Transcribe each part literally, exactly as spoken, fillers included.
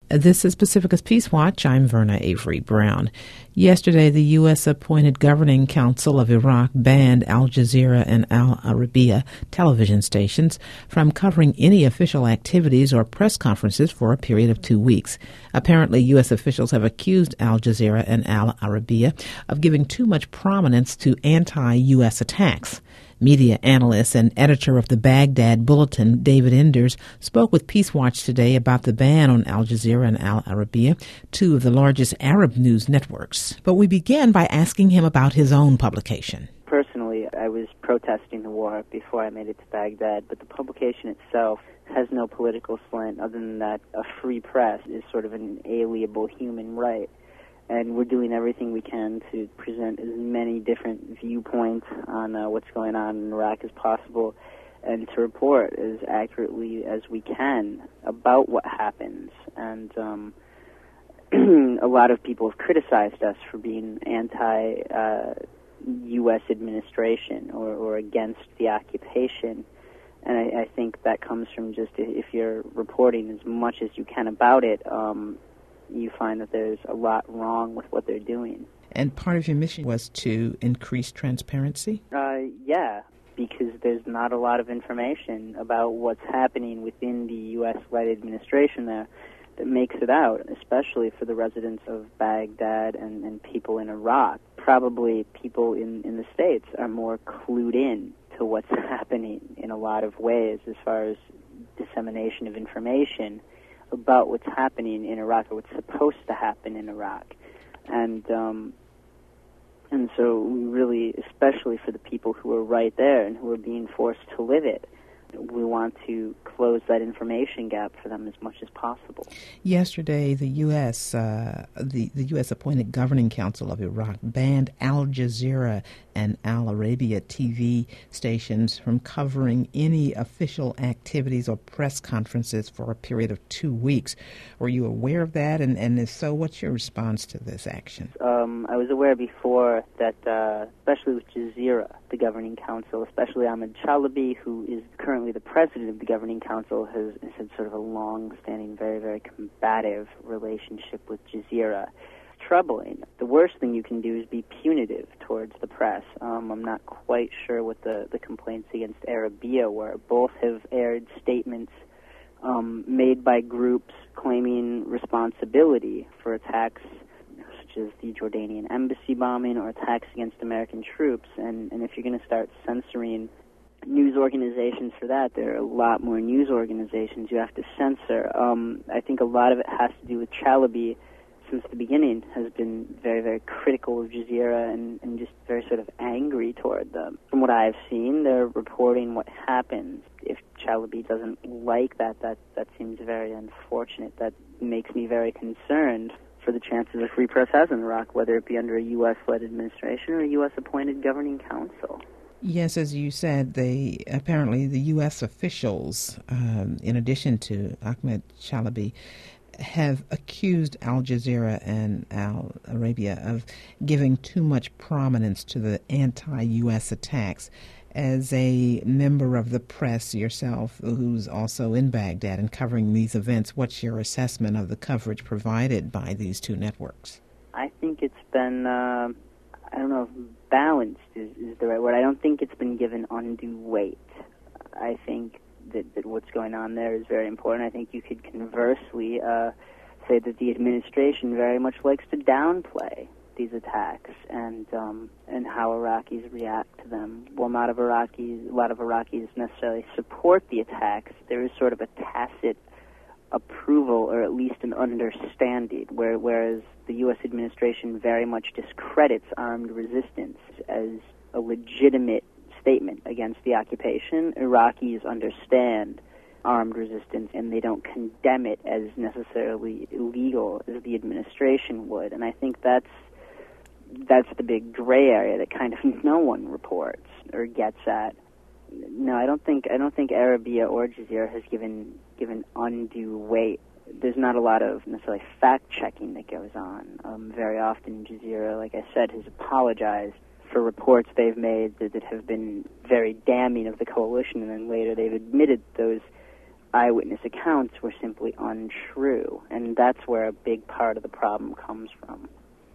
This is Pacifica's Peace Watch. I'm Verna Avery Brown. Yesterday, the U S appointed Governing Council of Iraq banned Al Jazeera and Al Arabiya television stations from covering any official activities or press conferences for a period of two weeks. Apparently, U S officials have accused Al Jazeera and Al Arabiya of giving too much prominence to anti-U S attacks. Media analyst and editor of the Baghdad Bulletin, David Enders, spoke with Peace Watch today about the ban on Al Jazeera and Al Arabiya, two of the largest Arab news networks. But we began by asking him about his own publication. Personally, I was protesting the war before I made it to Baghdad, but the publication itself has no political slant other than that a free press is sort of an inalienable human right. And we're doing everything we can to present as many different viewpoints on uh, what's going on in Iraq as possible and to report as accurately as we can about what happens. And um, a lot of people have criticized us for being anti-U S uh, administration or, or against the occupation. And I, I think that comes from just if you're reporting as much as you can about it, um, you find that there's a lot wrong with what they're doing. And part of your mission was to increase transparency? Uh, yeah, because there's not a lot of information about what's happening within the U S-led administration there that makes it out, especially for the residents of Baghdad and, and people in Iraq. Probably people in, in the States are more clued in to what's happening in a lot of ways as far as dissemination of information about what's happening in Iraq or what's supposed to happen in Iraq. And um, and so we really, especially for the people who are right there and who are being forced to live it, we want to close that information gap for them as much as possible. Yesterday, the U S uh, the, the U S appointed Governing Council of Iraq banned Al Jazeera and Al Arabiya T V stations from covering any official activities or press conferences for a period of two weeks. Were you aware of that? And, and if so, what's your response to this action? Um, I was aware before that, uh, especially with Jazeera, the Governing Council, especially Ahmed Chalabi, who is currently the president of the Governing Council, has, has had sort of a long-standing, very, very combative relationship with Jazeera. It's troubling. The worst thing you can do is be punitive towards the press. Um, I'm not quite sure what the, the complaints against Arabiya were. Both have aired statements um, made by groups claiming responsibility for attacks such as the Jordanian embassy bombing or attacks against American troops. And, and if you're going to start censoring news organizations for that, there are a lot more news organizations you have to censor. Um, I think a lot of it has to do with Chalabi, since the beginning, has been very, very critical of Jazeera and, and just very sort of angry toward them. From what I've seen, they're reporting what happens. If Chalabi doesn't like that, that, that seems very unfortunate. That makes me very concerned for the chances of free press has in Iraq, whether it be under a U S-led administration or a U S-appointed Governing Council. Yes, as you said, they apparently the U S officials, um, in addition to Ahmed Chalabi, have accused Al Jazeera and Al Arabiya of giving too much prominence to the anti-U S attacks. As a member of the press yourself, who's also in Baghdad and covering these events, what's your assessment of the coverage provided by these two networks? I think it's been, uh, I don't know if balanced is, is the right word. I don't think it's been given undue weight. I think that, that what's going on there is very important. I think you could conversely uh, say that the administration very much likes to downplay these attacks and um, and how Iraqis react to them. While not of Iraqis, a lot of Iraqis necessarily support the attacks, there is sort of a tacit approval or at least an understanding, where, whereas the U S administration very much discredits armed resistance as a legitimate statement against the occupation. Iraqis understand armed resistance and they don't condemn it as necessarily illegal as the administration would. And I think that's that's the big gray area that kind of no one reports or gets at. No, I don't think I don't think Arabiya or Jazeera has given given undue weight. There's not a lot of necessarily fact checking that goes on. Um, very often, Jazeera, like I said, has apologized for reports they've made that, that have been very damning of the coalition, and then later they've admitted those eyewitness accounts were simply untrue, and that's where a big part of the problem comes from.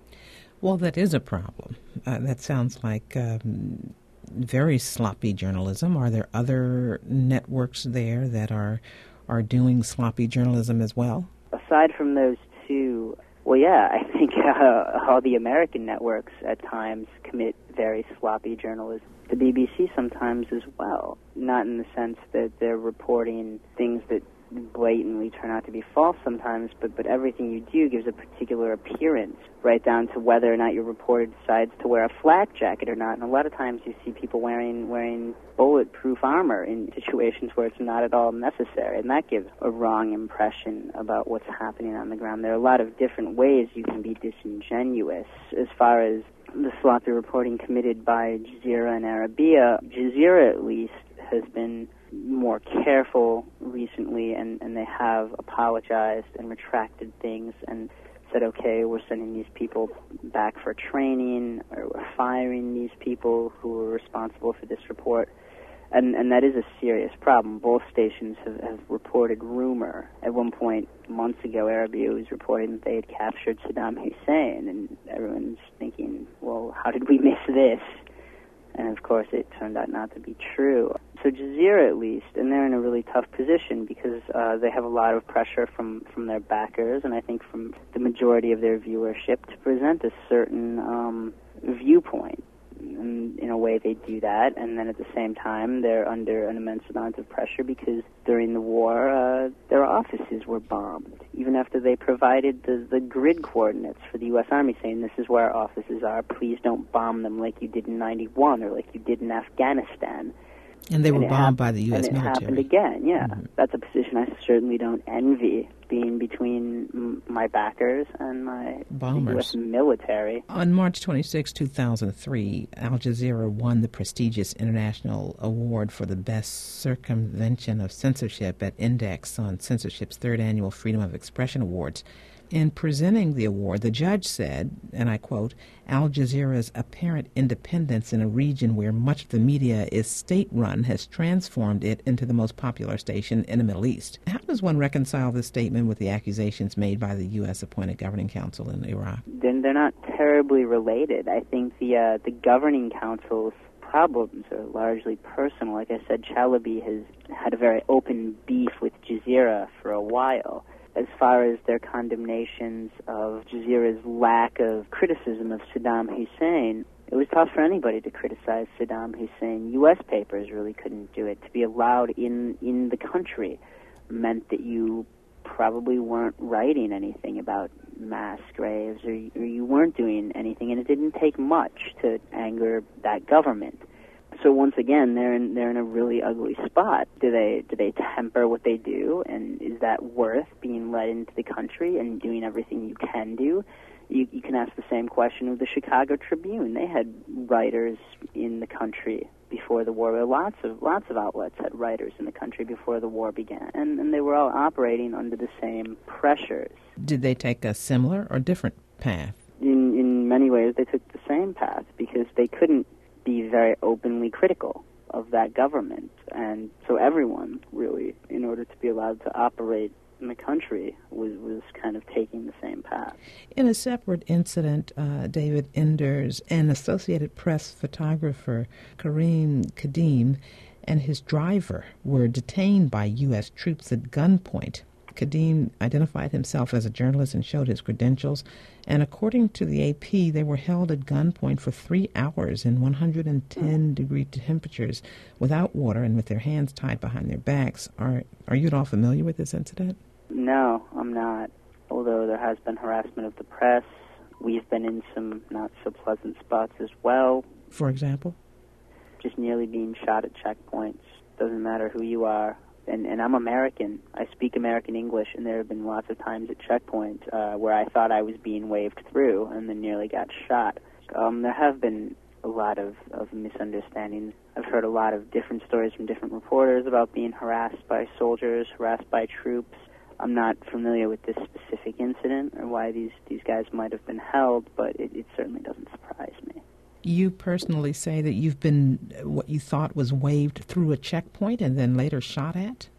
Well, that is a problem. Uh, that sounds like um, very sloppy journalism. Are there other networks there that are are doing sloppy journalism as well? Aside from those two, well, yeah, I think uh, all the American networks at times commit very sloppy journalism. The B B C sometimes as well, not in the sense that they're reporting things that blatantly turn out to be false sometimes, but, but everything you do gives a particular appearance, right down to whether or not your reporter decides to wear a flak jacket or not. And a lot of times you see people wearing wearing bulletproof armor in situations where it's not at all necessary, and that gives a wrong impression about what's happening on the ground. There are a lot of different ways you can be disingenuous. As far as the sloppy reporting committed by Jazeera and Arabia, Jazeera at least has been more careful recently, and, and they have apologized and retracted things and said, okay, we're sending these people back for training, or we're firing these people who were responsible for this report. And, and that is a serious problem. Both stations have, have reported rumor. At one point, months ago, Arabia was reporting that they had captured Saddam Hussein, and everyone's thinking, well, how did we miss this? And, of course, it turned out not to be true. So Jazeera, at least, and they're in a really tough position because uh, they have a lot of pressure from, from their backers, and I think from the majority of their viewership, to present a certain um, viewpoint. And in a way, they do that, and then at the same time, they're under an immense amount of pressure because during the war, uh, their offices were bombed, even after they provided the, the grid coordinates for the U S Army, saying this is where our offices are, please don't bomb them like you did in ninety-one or like you did in Afghanistan. And they were and bombed hap- by the U S and military. And it happened again, yeah. Mm-hmm. That's a position I certainly don't envy, being between m- my backers and my Bombers. U S military. On March twenty-sixth, two thousand three, Al Jazeera won the prestigious International Award for the Best Circumvention of Censorship at Index on Censorship's third annual Freedom of Expression Awards. In presenting the award, the judge said, and I quote, Al Jazeera's apparent independence in a region where much of the media is state-run has transformed it into the most popular station in the Middle East. How does one reconcile this statement with the accusations made by the U S-appointed governing council in Iraq? Then they're not terribly related. I think the uh, the governing council's problems are largely personal. Like I said, Chalabi has had a very open beef with Jazeera for a while. As far as their condemnations of Jazeera's lack of criticism of Saddam Hussein, it was tough for anybody to criticize Saddam Hussein. U S papers really couldn't do it. To be allowed in, in the country meant that you probably weren't writing anything about mass graves, or, or you weren't doing anything, and it didn't take much to anger that government. So once again, they're in they're in a really ugly spot. Do they do they temper what they do, and is that worth being let into the country and doing everything you can do? You, you can ask the same question of the Chicago Tribune. They had writers in the country before the war. Lots of lots of outlets had writers in the country before the war began, and, and they were all operating under the same pressures. Did they take a similar or different path? In in many ways, they took the same path because they couldn't be very openly critical of that government. And so everyone, really, in order to be allowed to operate in the country, was, was kind of taking the same path. In a separate incident, uh, David Enders and Associated Press photographer Karim Kadim and his driver were detained by U S troops at gunpoint. Kadim identified himself as a journalist and showed his credentials, and according to the A P, they were held at gunpoint for three hours in one hundred ten degree temperatures without water and with their hands tied behind their backs. Are are you at all familiar with this incident? No, I'm not. Although there has been harassment of the press, we've been in some not-so-pleasant spots as well. For example? Just nearly being shot at checkpoints. Doesn't matter who you are. And, and I'm American. I speak American English, and there have been lots of times at checkpoints uh, where I thought I was being waved through and then nearly got shot. Um, there have been a lot of, of misunderstandings. I've heard a lot of different stories from different reporters about being harassed by soldiers, harassed by troops. I'm not familiar with this specific incident or why these, these guys might have been held, but it, it certainly doesn't surprise me. You personally say that you've been what you thought was waved through a checkpoint and then later shot at?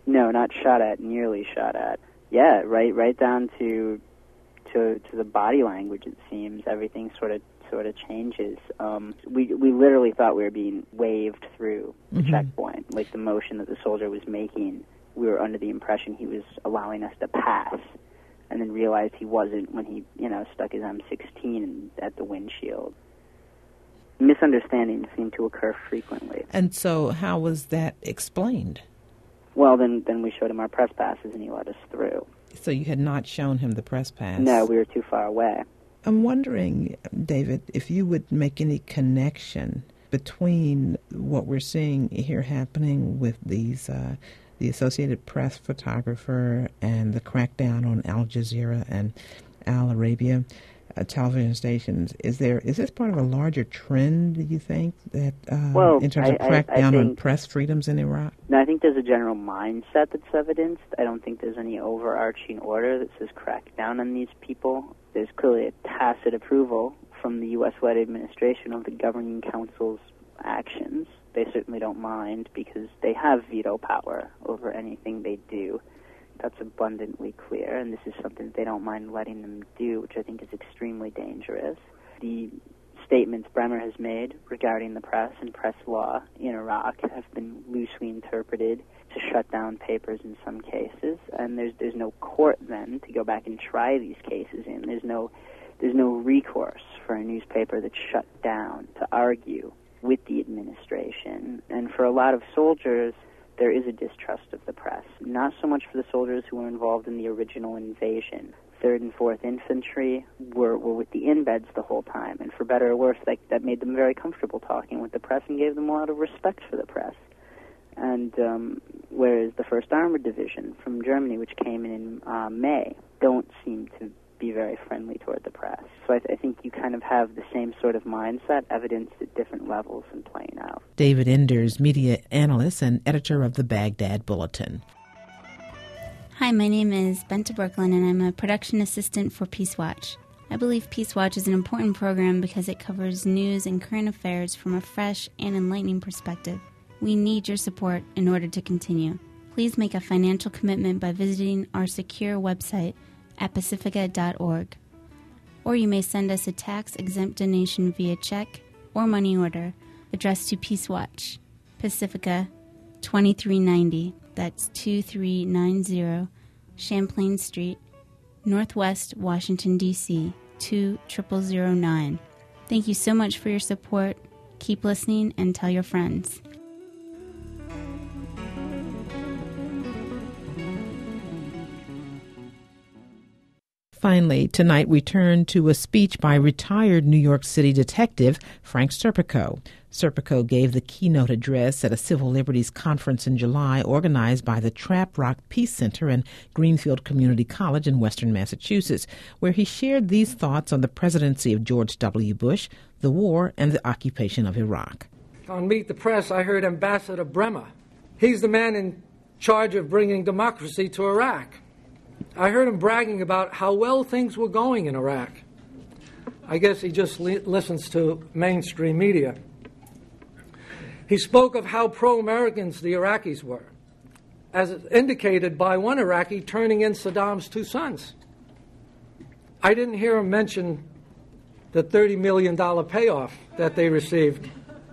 No, not shot at, nearly shot at. Yeah, right right down to to to the body language, it seems. Everything sort of sort of changes. Um, we we literally thought we were being waved through the mm-hmm. checkpoint, like the motion that the soldier was making. We were under the impression he was allowing us to pass, and then realized he wasn't when he, you know, stuck his M sixteen at the windshield. Misunderstandings seem to occur frequently. And so how was that explained? Well, then, then we showed him our press passes, and he let us through. So you had not shown him the press pass? No, we were too far away. I'm wondering, David, if you would make any connection between what we're seeing here happening with these, uh, the Associated Press photographer and the crackdown on Al Jazeera and Al Arabiya uh, television stations. Is there is this part of a larger trend, do you think, that uh, well, in terms I, of crackdown I, I on press freedoms in Iraq? No, I think there's a general mindset that's evidenced. I don't think there's any overarching order that says crack down on these people. There's clearly a tacit approval from the U S-led administration of the governing council's actions. They certainly don't mind because they have veto power over anything they do. That's abundantly clear, and this is something they don't mind letting them do, which I think is extremely dangerous. The statements Bremer has made regarding the press and press law in Iraq have been loosely interpreted to shut down papers in some cases, and there's there's no court then to go back and try these cases in. There's no there's no recourse for a newspaper that's shut down to argue with the administration. And for a lot of soldiers, there is a distrust of the press. Not so much for the soldiers who were involved in the original invasion. Third and Fourth Infantry were, were with the embeds the whole time, and for better or worse, that, that made them very comfortable talking with the press and gave them a lot of respect for the press. And um, whereas the First Armored Division from Germany, which came in in uh, May, don't seem to be very friendly toward the press. So I, th- I think you kind of have the same sort of mindset evidenced at different levels and playing out. David Enders, media analyst and editor of the Baghdad Bulletin. Hi, my name is Bente Brooklyn, and I'm a production assistant for Peace Watch. I believe Peace Watch is an important program because it covers news and current affairs from a fresh and enlightening perspective. We need your support in order to continue. Please make a financial commitment by visiting our secure website at pacifica dot org. Or you may send us a tax-exempt donation via check or money order addressed to Peace Watch, Pacifica, twenty-three ninety. That's two three nine zero Champlain Street, Northwest Washington, D C two zero zero zero nine. Thank you so much for your support. Keep listening and tell your friends. Finally, tonight we turn to a speech by retired New York City detective Frank Serpico. Serpico gave the keynote address at a civil liberties conference in July organized by the Trap Rock Peace Center and Greenfield Community College in western Massachusetts, where he shared these thoughts on the presidency of George W. Bush, the war, and the occupation of Iraq. On Meet the Press, I heard Ambassador Bremer. He's the man in charge of bringing democracy to Iraq. I heard him bragging about how well things were going in Iraq. I guess he just li- listens to mainstream media. He spoke of how pro-Americans the Iraqis were, as indicated by one Iraqi turning in Saddam's two sons. I didn't hear him mention the thirty million dollars payoff that they received.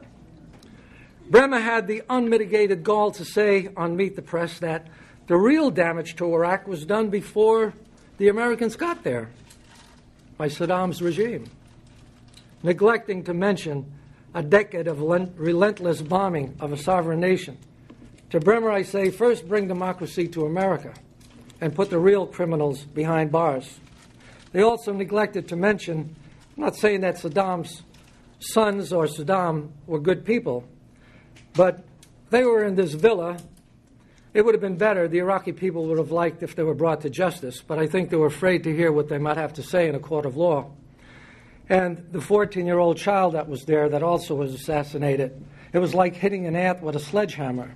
Bremer had the unmitigated gall to say on Meet the Press that the real damage to Iraq was done before the Americans got there by Saddam's regime, neglecting to mention a decade of relentless bombing of a sovereign nation. To Bremer, I say, first bring democracy to America and put the real criminals behind bars. They also neglected to mention, I'm not saying that Saddam's sons or Saddam were good people, but they were in this villa. It would have been better, the Iraqi people would have liked if they were brought to justice, but I think they were afraid to hear what they might have to say in a court of law. And the fourteen-year-old child that was there that also was assassinated, it was like hitting an ant with a sledgehammer.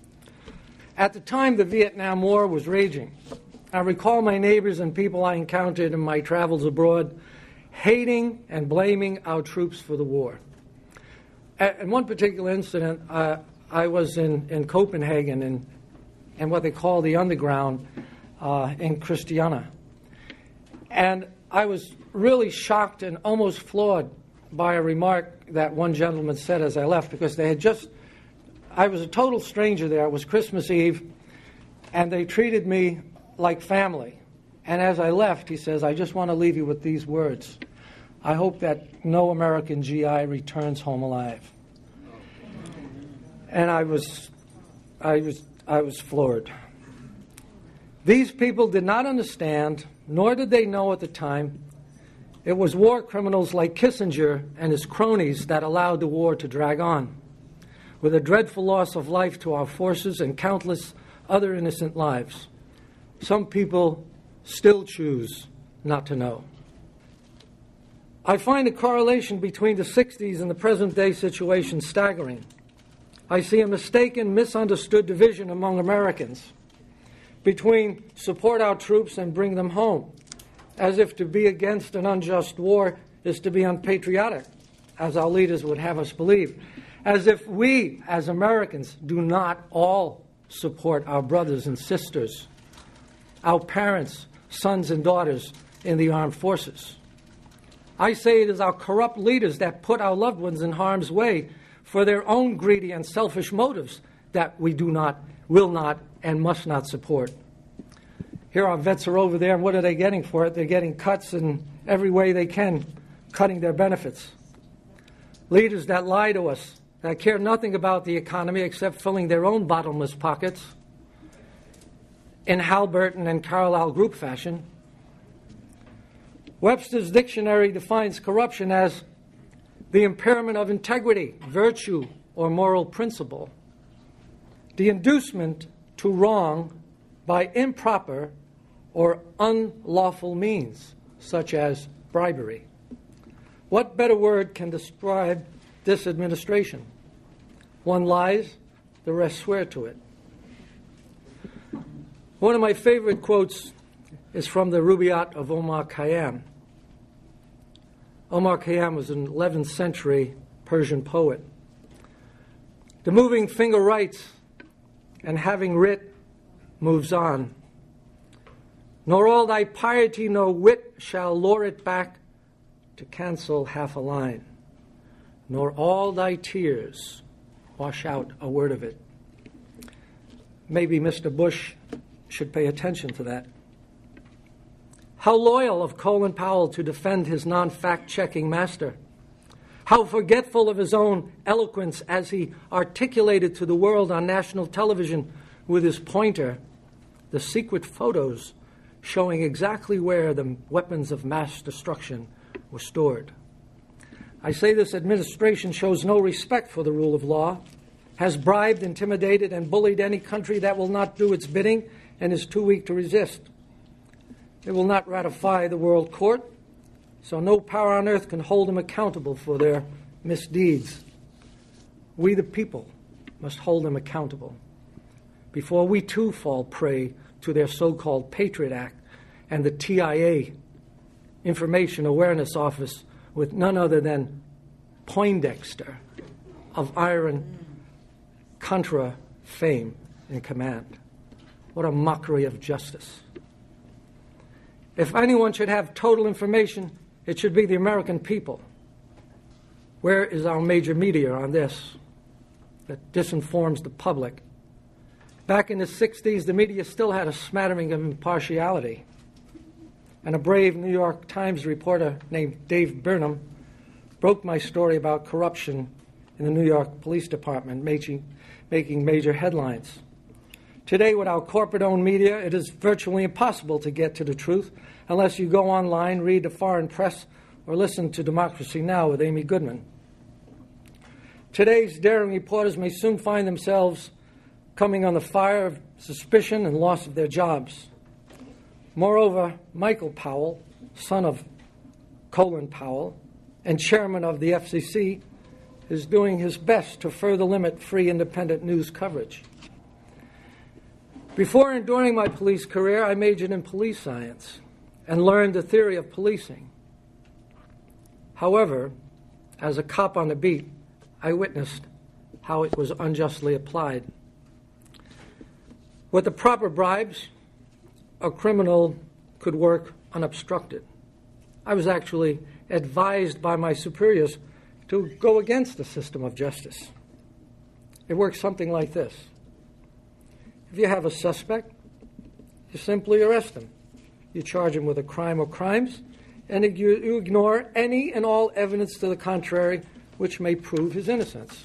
At the time the Vietnam War was raging, I recall my neighbors and people I encountered in my travels abroad hating and blaming our troops for the war. At, in one particular incident, uh, I was in, in Copenhagen in and what they call the underground uh, in Christiana. And I was really shocked and almost floored by a remark that one gentleman said as I left, because they had just, I was a total stranger there. It was Christmas Eve, and they treated me like family. And as I left, he says, I just want to leave you with these words. I hope that no American G I returns home alive. And I was, I was, I was floored. These people did not understand, nor did they know at the time, it was war criminals like Kissinger and his cronies that allowed the war to drag on, with a dreadful loss of life to our forces and countless other innocent lives. Some people still choose not to know. I find a correlation between the sixties and the present-day situation staggering. I see a mistaken, misunderstood division among Americans between support our troops and bring them home, as if to be against an unjust war is to be unpatriotic, as our leaders would have us believe, as if we, as Americans, do not all support our brothers and sisters, our parents, sons and daughters in the armed forces. I say it is our corrupt leaders that put our loved ones in harm's way for their own greedy and selfish motives that we do not, will not, and must not support. Here our vets are over there, and what are they getting for it? They're getting cuts in every way they can, cutting their benefits. Leaders that lie to us, that care nothing about the economy except filling their own bottomless pockets in Halliburton and Carlyle Group fashion. Webster's dictionary defines corruption as the impairment of integrity, virtue, or moral principle, the inducement to wrong by improper or unlawful means, such as bribery. What better word can describe this administration? One lies, the rest swear to it. One of my favorite quotes is from the Rubaiyat of Omar Khayyam. Omar Khayyam was an eleventh century Persian poet. The moving finger writes, and having writ, moves on. Nor all thy piety nor wit shall lure it back to cancel half a line, nor all thy tears wash out a word of it. Maybe Mister Bush should pay attention to that. How loyal of Colin Powell to defend his non-fact-checking master. How forgetful of his own eloquence as he articulated to the world on national television with his pointer the secret photos showing exactly where the weapons of mass destruction were stored. I say this administration shows no respect for the rule of law, has bribed, intimidated, and bullied any country that will not do its bidding and is too weak to resist. It will not ratify the World Court, so no power on earth can hold them accountable for their misdeeds. We, the people, must hold them accountable before we too fall prey to their so-called Patriot Act and the T I A Information Awareness Office with none other than Poindexter of Iron Contra fame in command. What a mockery of justice. If anyone should have total information, it should be the American people. Where is our major media on this that disinforms the public? Back in the sixties, the media still had a smattering of impartiality. And a brave New York Times reporter named Dave Burnham broke my story about corruption in the New York Police Department, making, making major headlines. Today, with our corporate-owned media, it is virtually impossible to get to the truth unless you go online, read the foreign press, or listen to Democracy Now! With Amy Goodman. Today's daring reporters may soon find themselves coming on the fire of suspicion and loss of their jobs. Moreover, Michael Powell, son of Colin Powell and chairman of the F C C, is doing his best to further limit free independent news coverage. Before and during my police career, I majored in police science and learned the theory of policing. However, as a cop on the beat, I witnessed how it was unjustly applied. With the proper bribes, a criminal could work unobstructed. I was actually advised by my superiors to go against the system of justice. It works something like this. If you have a suspect, you simply arrest him. You charge him with a crime or crimes, and you, you ignore any and all evidence to the contrary which may prove his innocence.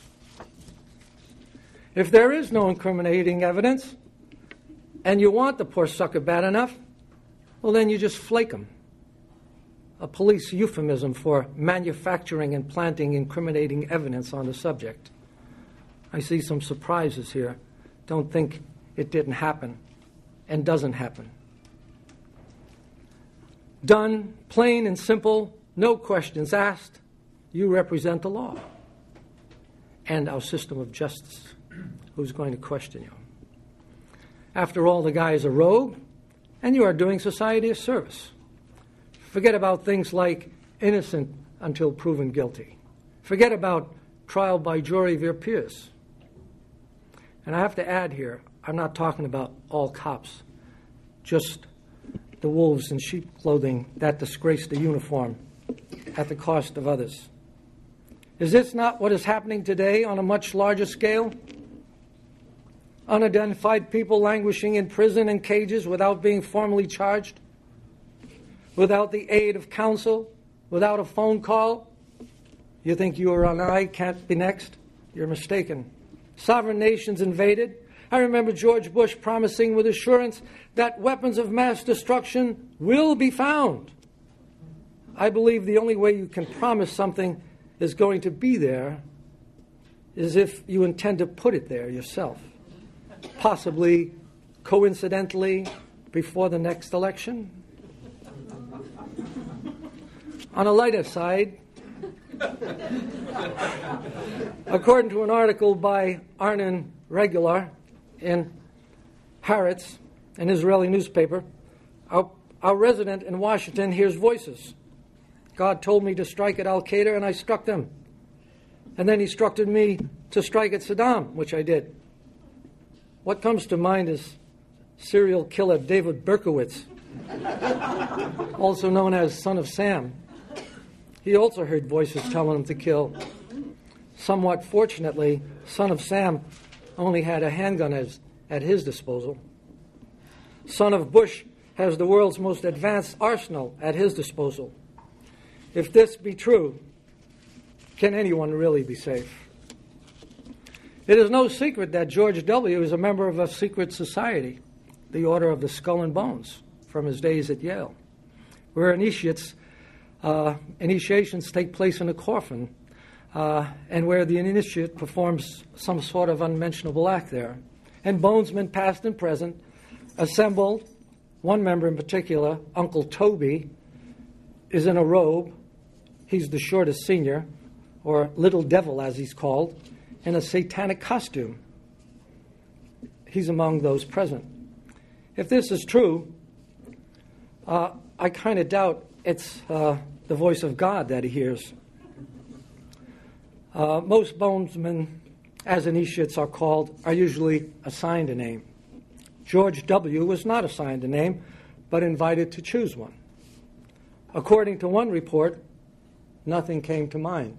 If there is no incriminating evidence, and you want the poor sucker bad enough, well, then you just flake him. A police euphemism for manufacturing and planting incriminating evidence on the subject. I see some surprises here. Don't think it didn't happen and doesn't happen. Done, plain and simple, no questions asked. You represent the law and our system of justice. Who's going to question you? After all, the guy is a rogue, and you are doing society a service. Forget about things like innocent until proven guilty. Forget about trial by jury of your peers. And I have to add here, I'm not talking about all cops, just the wolves in sheep clothing that disgrace the uniform at the cost of others. Is this not what is happening today on a much larger scale? Unidentified people languishing in prison and cages without being formally charged, without the aid of counsel, without a phone call. You think you or I can't be next? You're mistaken. Sovereign nations invaded. I remember George Bush promising with assurance that weapons of mass destruction will be found. I believe the only way you can promise something is going to be there is if you intend to put it there yourself. Possibly, coincidentally, before the next election. On a lighter side, according to an article by Arnon Regular in Haaretz, an Israeli newspaper, our, our resident in Washington hears voices. God told me to strike at Al-Qaeda, and I struck them. And then he instructed me to strike at Saddam, which I did. What comes to mind is serial killer David Berkowitz, also known as Son of Sam. He also heard voices telling him to kill. Somewhat fortunately, Son of Sam only had a handgun as, at his disposal. Son of Bush has the world's most advanced arsenal at his disposal. If this be true, can anyone really be safe? It is no secret that George W. is a member of a secret society, the Order of the Skull and Bones, from his days at Yale, where initiates, uh, initiations take place in a coffin, uh, and where the initiate performs some sort of unmentionable act there. And bonesmen, past and present, assembled. One member in particular, Uncle Toby, is in a robe. He's the shortest senior, or Little Devil as he's called, in a satanic costume. He's among those present. If this is true, uh, I kind of doubt it's uh, the voice of God that he hears. Uh, most bonesmen, as initiates are called, are usually assigned a name. George W. was not assigned a name, but invited to choose one. According to one report, nothing came to mind.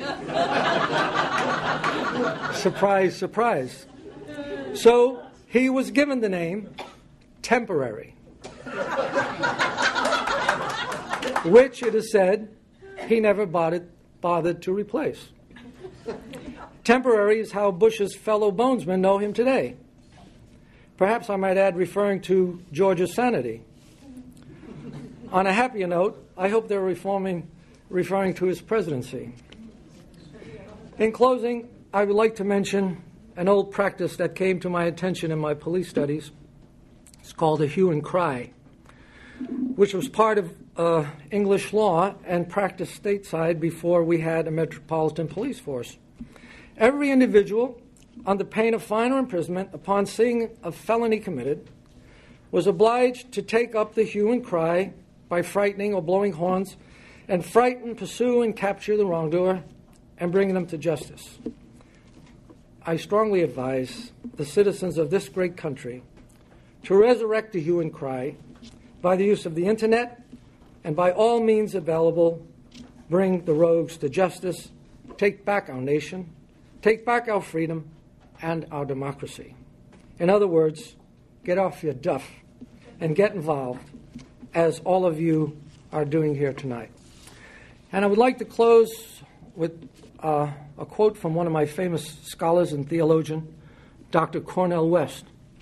Surprise, surprise. So he was given the name Temporary, which, it is said, he never bothered, bothered to replace. Temporary is how Bush's fellow bonesmen know him today. Perhaps I might add, referring to George's sanity. On a happier note, I hope they're reforming, referring to his presidency. In closing, I would like to mention an old practice that came to my attention in my police studies. It's called a hue and cry, which was part of uh, English law and practiced stateside before we had a metropolitan police force. Every individual, under pain of fine or imprisonment, upon seeing a felony committed, was obliged to take up the hue and cry by frightening or blowing horns and frighten, pursue, and capture the wrongdoer and bring them to justice. I strongly advise the citizens of this great country to resurrect the hue and cry by the use of the internet and by all means available, bring the rogues to justice, take back our nation, take back our freedom and our democracy. In other words, get off your duff and get involved, as all of you are doing here tonight. And I would like to close with uh, a quote from one of my famous scholars and theologian, Doctor Cornel West.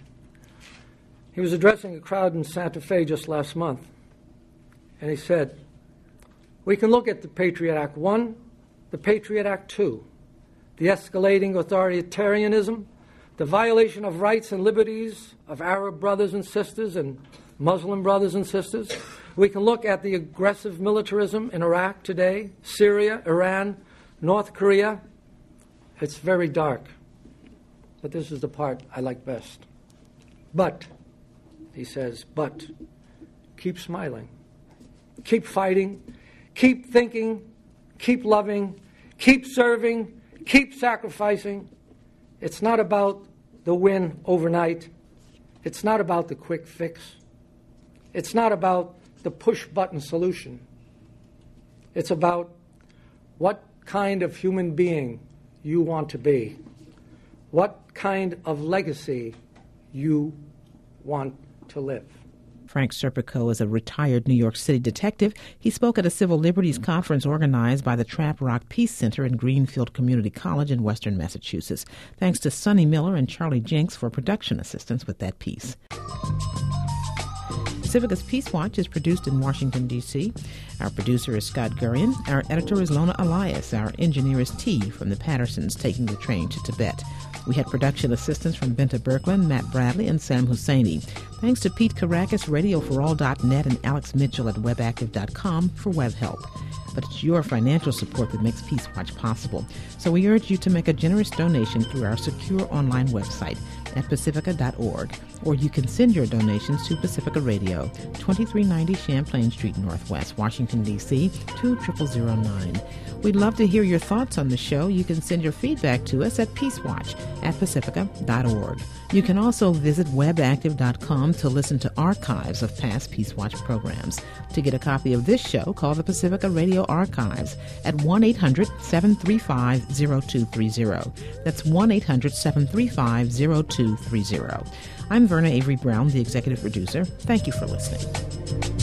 He was addressing a crowd in Santa Fe just last month, and he said, "We can look at the Patriot Act one, the Patriot Act two, the escalating authoritarianism, the violation of rights and liberties of Arab brothers and sisters and Muslim brothers and sisters. We can look at the aggressive militarism in Iraq today, Syria, Iran, North Korea. It's very dark, but this is the part I like best. But," he says, "but keep smiling, keep fighting, keep thinking, keep loving, keep serving, keep sacrificing. It's not about the win overnight. It's not about the quick fix. It's not about the push-button solution. It's about what kind of human being you want to be, what kind of legacy you want to live." Frank Serpico is a retired New York City detective. He spoke at a civil liberties conference organized by the Trap Rock Peace Center in Greenfield Community College in western Massachusetts. Thanks to Sonny Miller and Charlie Jenks for production assistance with that piece. Pacifica's Peace Watch is produced in Washington, D C Our producer is Scott Gurian. Our editor is Lona Elias. Our engineer is T from the Pattersons taking the train to Tibet. We had production assistance from Benta Berkland, Matt Bradley, and Sam Husseini. Thanks to Pete Caracas, radio for all dot net, and Alex Mitchell at webactive dot com for web help. But it's your financial support that makes Peace Watch possible. So we urge you to make a generous donation through our secure online website at pacifica dot org, or you can send your donations to Pacifica Radio, twenty-three ninety Champlain Street Northwest, Washington, D C two zero zero zero nine. We'd love to hear your thoughts on the show. You can send your feedback to us at peacewatch at pacifica dot org. You can also visit webactive dot com to listen to archives of past Peace Watch programs. To get a copy of this show, call the Pacifica Radio Archives at one eight hundred seven three five zero two three zero. That's one eight hundred seven three five zero two three zero. I'm Verna Avery Brown, the executive producer. Thank you for listening.